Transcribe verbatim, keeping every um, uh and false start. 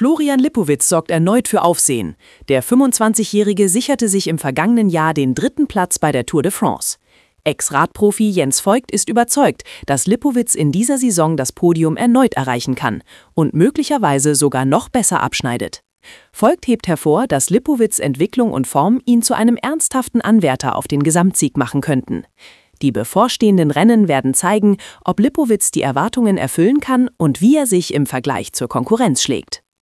Florian Lipowitz sorgt erneut für Aufsehen. Der fünfundzwanzigjährige sicherte sich im vergangenen Jahr den dritten Platz bei der Tour de France. Ex-Radprofi Jens Voigt ist überzeugt, dass Lipowitz in dieser Saison das Podium erneut erreichen kann und möglicherweise sogar noch besser abschneidet. Voigt hebt hervor, dass Lipowitz' Entwicklung und Form ihn zu einem ernsthaften Anwärter auf den Gesamtsieg machen könnten. Die bevorstehenden Rennen werden zeigen, ob Lipowitz die Erwartungen erfüllen kann und wie er sich im Vergleich zur Konkurrenz schlägt.